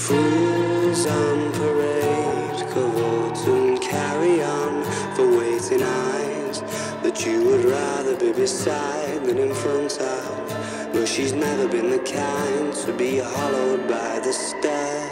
Fools on parade, cavort and carry on for waiting eyes that you would rather be beside than in front of. But she's never been the kind to be hollowed by the stairs.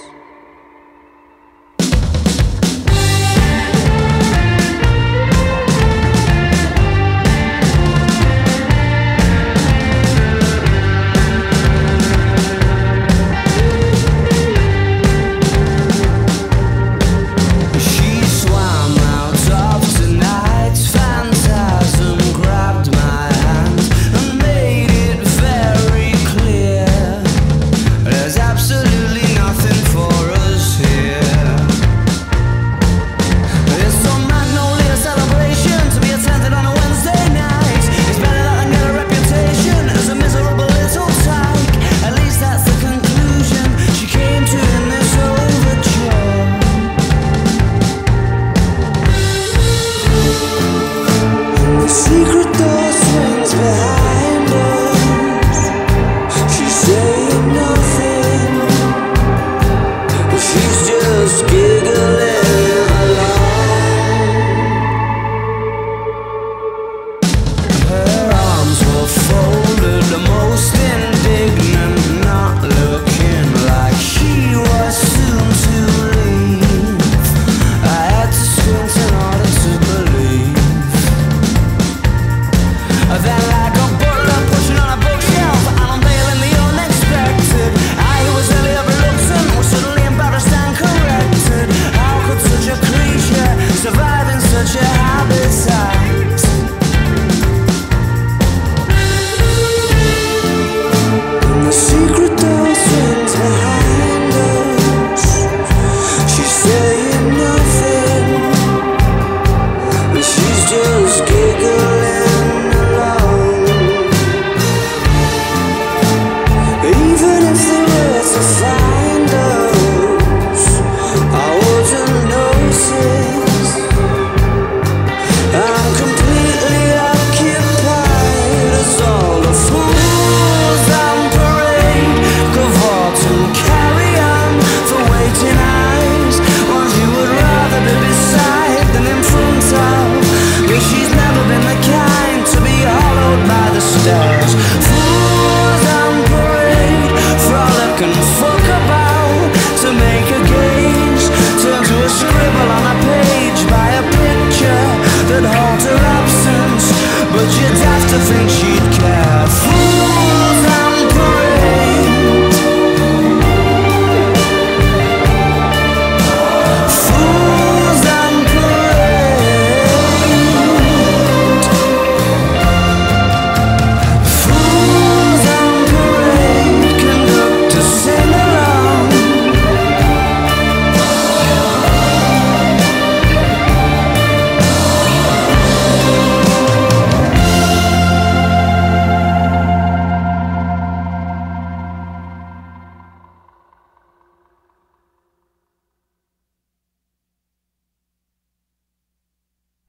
Fools on parade, frolic and fuck about to make a gauge turn to a scribble on a page by a picture that holds her absence. But you'd have to think she